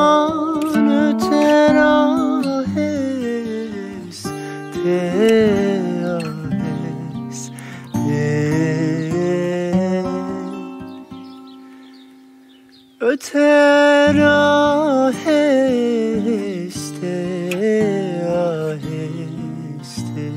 aman öter aheste, öter aheste, aheste.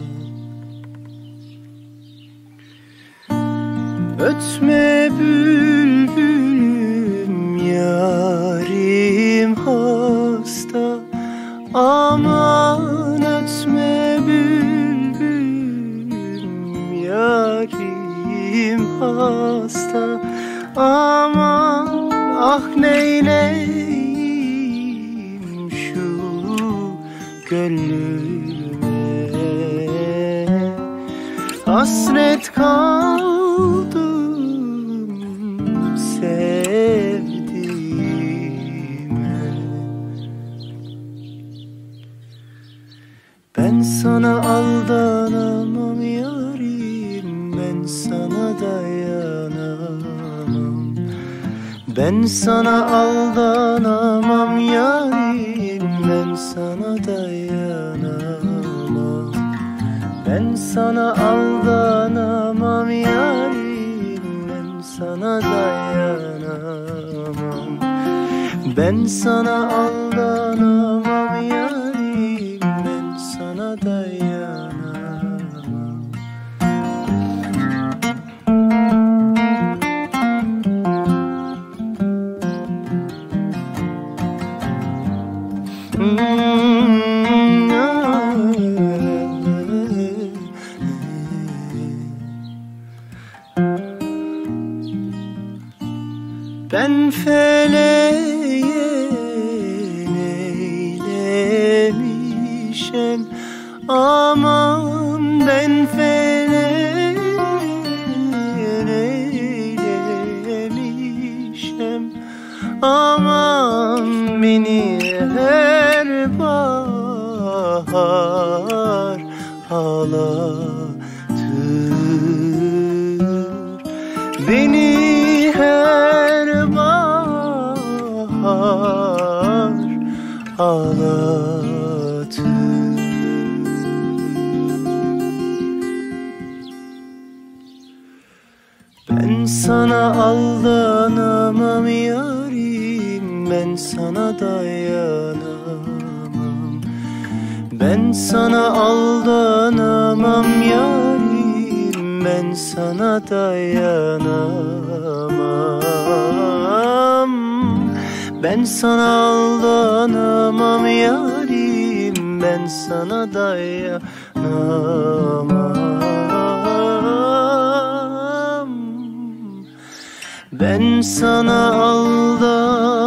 Ötme bülbülüm, yarim hasta. Aman ötme bülbülüm, yarim hasta. Aman ah neyleyim şu gönlüme, hasret kaldım sevdiğime. Ben sana aldanamam yarim, ben sana dayanamam. Ben sana aldanamam yarim, ben sana dayanamam. Ben sana aldanamam yarim, ben sana dayanamam. Ben sana aldanamam yarim, ben sana dayanamam. Ben feleğe neylemişem, aman ben feleğe neylemişem. Aman beni her bahar ağlatır, beni her bahar ağlatır. Ben sana aldanamam yarim, ben sana dayanamam. Ben sana aldanamam yarim, ben sana dayanamam. Ben sana aldanamam yarim, ben sana dayanamam. Ben sana aldanamam